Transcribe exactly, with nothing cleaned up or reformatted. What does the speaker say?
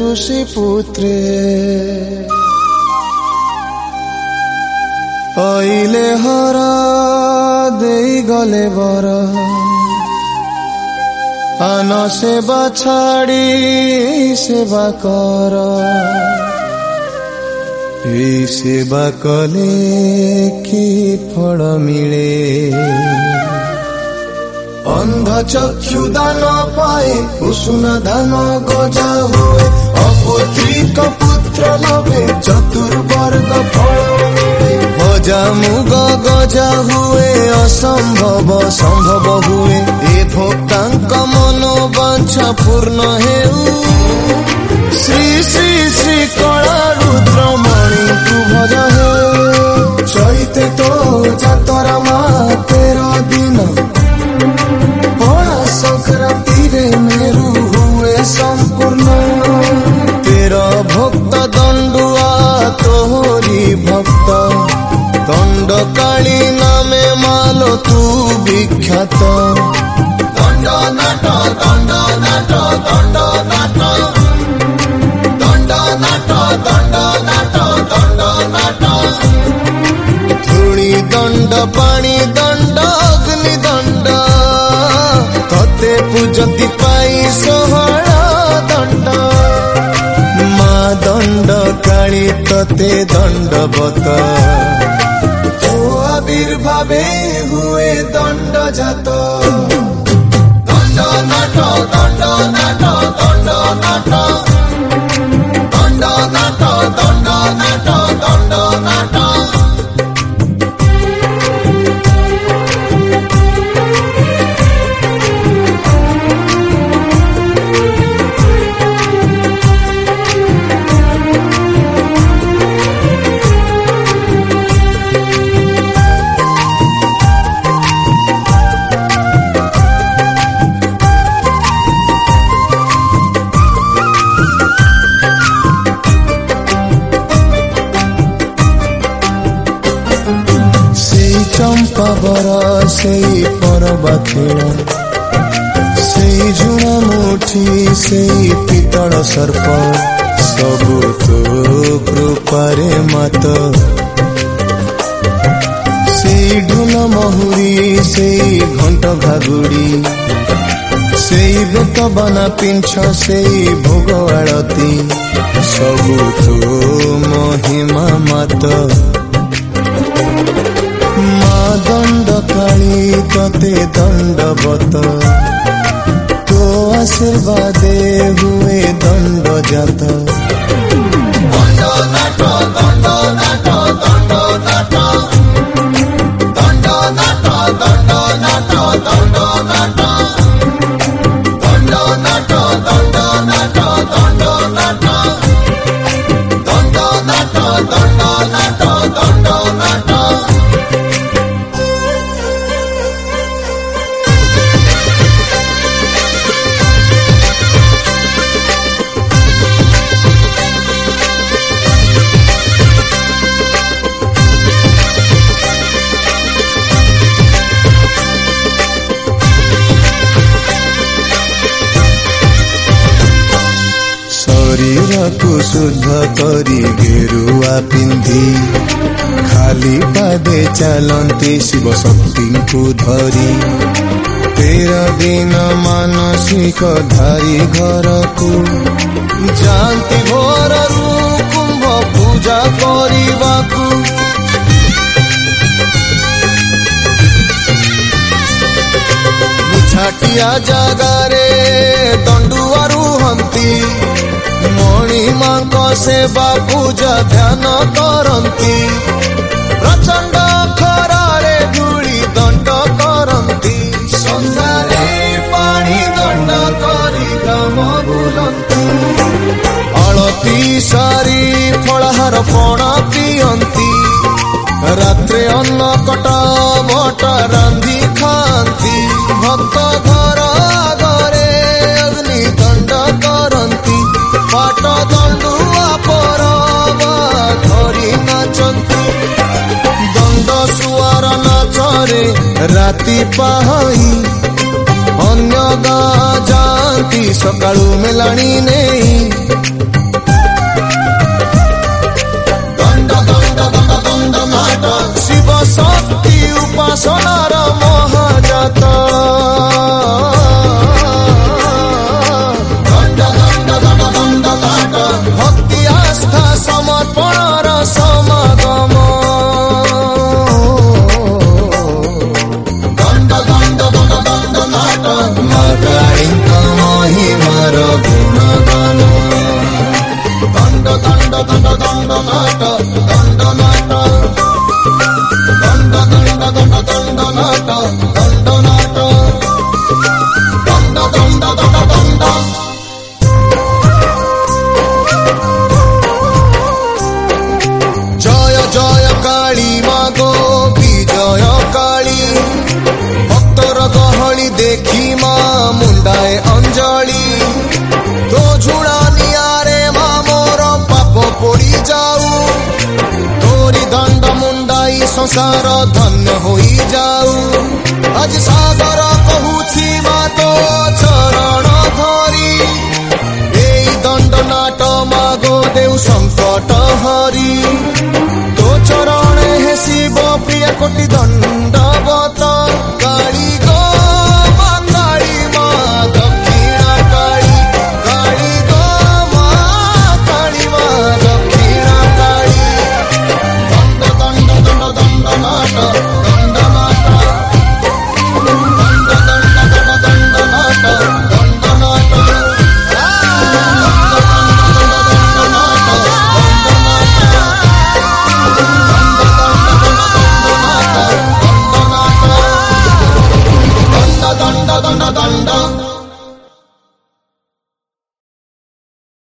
ऋषि पुत्रे पहिले हर देई गले बर आन सेवा छाड़ी सेवा कर ए सेवा कले कि फल मिले अंध चक्षु दान पाए कुसुम धन गजा हुए अपुत्रिक पुत्र लभे चतुर्वर्ग फल गजा मुग गजा हुए असंभव संभव हुए ए भोक्तांक मनोवांछा पूर्ण हेउ श्री श्री श्री कला रुद्र मणि तु भज हे चैते तो जातर मा तेरह दिन बड़ा संक्रांति रे मेरु हुए संपूर्ण तेरा भक्त दंडुआ तोहरी भक्त दंड काली नामे मालो तू विख्यात दंड नाट दंड नाट दंड नाट दंड नाट दंड नाट दंड नाट धूଳି दंड पानी दंड अग्नि दंड तते पूजति पाई सोहळ दंड मा दंड काली तते दंडवत तो आविर्भावे हुए दंड जात दंड नाट दंड नाट दंड नाट दंड नाट दंड नाट दंड नाट चंपावर से परबा खेल से झुणा मुठी से पितल सर्प सबु तो कृपारे मात से ढोल महुरी से घंट घागुड़ी से बेत बना पिंछ से भोग आड़ती सबु तो महिमा मात मा दंड काली तते दंडवत तो आशीर्वादे हुए दंड जात दंड नाट दंड नाट दंड नाट दंड नाट दंड नाट दंड नाट दंड नाट दंड नाट दंड नाट दंड नाट दंड नाट दंड नाट शरीर को शुद्ध करी गेरुआ पिंधी खाली पादे चलती शिव शक्ति को धरी तेरह दिन मानसिक धारी घर को जानती भोर कुंभ पूजा करने छाटिया जगारे दंडुआ रुहंती मणि मां सेवा पूजा ध्यान करती प्रचंड खरारे धूली दंड करती संसारे पानी दंड करी ग्राम बुलंती अलती सारी फलहार पण पियंती रात्रे अन्न कटा बट रांधी खाती भक्त घर आगरे अग्नि दंड करती पाट दंडुआ परब धरी नाचंती दंड सुआर नाचरे राति पाही अन्य गाँ जाती सकाळू मेलाणी नहीं संसार धन्य होई जाऊ। आज सागर कहूछि मा तो चरण धरी, एई दंड नाट मागो देउ संकट हरी। तो चरणे हे शिव प्रिय कोटि दंडवत, काली गो मा काली मा दक्षिणा काली, काली गो मा काली मा दक्षिणा काली। दंड दंड दंड दंड नाट दंड नाट, दंड दंड दंड दंड नाट दंड नाट, दंड दंड दंड